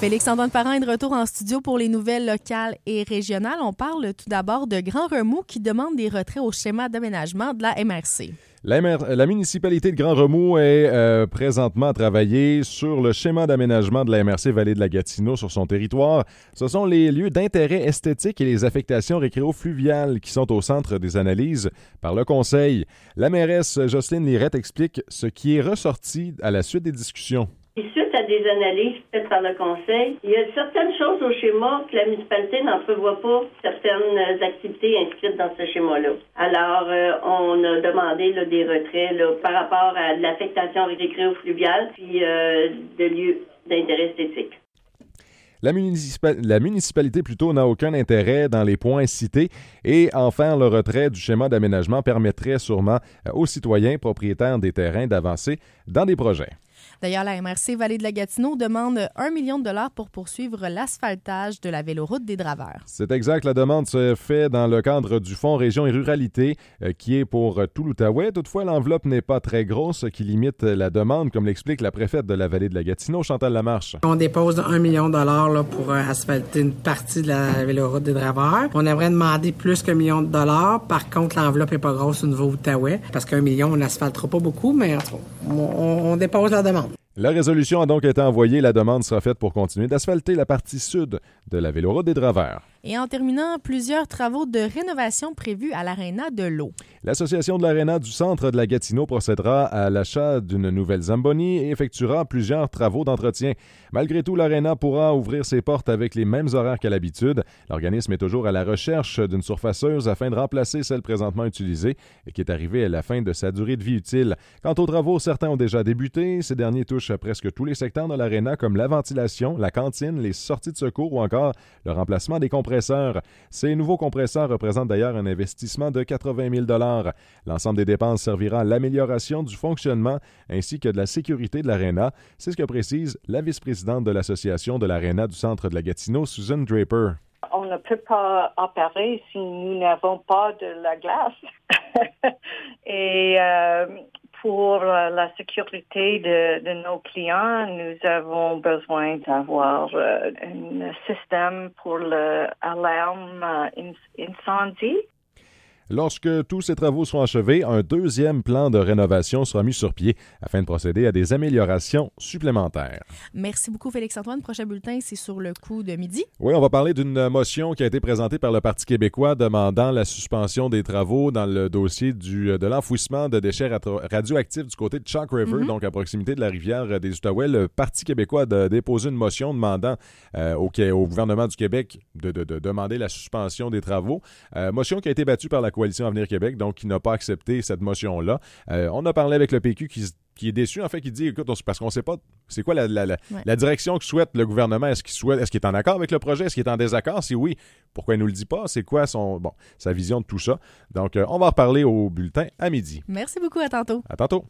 Félix-Antoine Parent est de retour en studio pour les nouvelles locales et régionales. On parle tout d'abord de Grand Remous qui demande des retraits au schéma d'aménagement de la MRC. La municipalité de Grand Remous est présentement à travailler sur le schéma d'aménagement de la MRC Vallée de la Gatineau sur son territoire. Ce sont les lieux d'intérêt esthétique et les affectations récréo-fluviales qui sont au centre des analyses par le Conseil. La mairesse Jocelyne Lirette explique ce qui est ressorti à la suite des discussions. Et suite à des analyses faites par le Conseil, il y a certaines choses au schéma que la municipalité n'entrevoit pas certaines activités inscrites dans ce schéma-là. Alors, on a demandé des retraits par rapport à de l'affectation récréo-fluviale puis de lieux d'intérêt esthétique. La municipalité plutôt n'a aucun intérêt dans les points cités et en faire le retrait du schéma d'aménagement permettrait sûrement aux citoyens propriétaires des terrains d'avancer dans des projets. D'ailleurs, la MRC Vallée de la Gatineau demande 1 million de dollars pour poursuivre l'asphaltage de la véloroute des Draveurs. C'est exact. La demande se fait dans le cadre du Fonds Région et Ruralité qui est pour tout l'Outaouais. Toutefois, l'enveloppe n'est pas très grosse, ce qui limite la demande, comme l'explique la préfète de la Vallée de la Gatineau, Chantal Lamarche. On dépose 1 million de dollars là, pour asphalter une partie de la véloroute des Draveurs. On aimerait demander plus qu'1 million de dollars. Par contre, l'enveloppe n'est pas grosse au niveau Outaouais parce qu'1 million, on n'asphaltera pas beaucoup, mais on dépose la demande. La résolution a donc été envoyée. La demande sera faite pour continuer d'asphalter la partie sud de la véloroute des Draveurs. Et en terminant, plusieurs travaux de rénovation prévus à l'Aréna de l'eau. L'Association de l'Aréna du centre de la Gatineau procédera à l'achat d'une nouvelle Zamboni et effectuera plusieurs travaux d'entretien. Malgré tout, l'Aréna pourra ouvrir ses portes avec les mêmes horaires qu'à l'habitude. L'organisme est toujours à la recherche d'une surfaceuse afin de remplacer celle présentement utilisée et qui est arrivée à la fin de sa durée de vie utile. Quant aux travaux, certains ont déjà débuté. Ces derniers touchent à presque tous les secteurs de l'Aréna comme la ventilation, la cantine, les sorties de secours ou encore le remplacement des compresseurs. Ces nouveaux compresseurs représentent d'ailleurs un investissement de 80 000 $. L'ensemble des dépenses servira à l'amélioration du fonctionnement ainsi que de la sécurité de l'Aréna. C'est ce que précise la vice-présidente de l'Association de l'Aréna du centre de la Gatineau, Susan Draper. On ne peut pas opérer si nous n'avons pas de la glace. Et pour la sécurité de nos clients, nous avons besoin d'avoir un système pour l'alarme incendie. Lorsque tous ces travaux seront achevés, un deuxième plan de rénovation sera mis sur pied afin de procéder à des améliorations supplémentaires. Merci beaucoup, Félix-Antoine. Prochain bulletin, c'est sur le coup de midi. Oui, on va parler d'une motion qui a été présentée par le Parti québécois demandant la suspension des travaux dans le dossier de l'enfouissement de déchets radioactifs du côté de Chalk River, donc à proximité de la rivière des Outaouais. Le Parti québécois a déposé une motion demandant au gouvernement du Québec de demander la suspension des travaux. Motion qui a été battue par la Coalition Avenir Québec, donc qui n'a pas accepté cette motion-là. On a parlé avec le PQ qui est déçu, en fait, qui dit, écoute, parce qu'on ne sait pas, c'est quoi la direction que souhaite le gouvernement. Est-ce qu'il est en accord avec le projet? Est-ce qu'il est en désaccord? Si oui, pourquoi il ne nous le dit pas? C'est quoi sa vision de tout ça? Donc, on va en reparler au bulletin à midi. Merci beaucoup, à tantôt. À tantôt.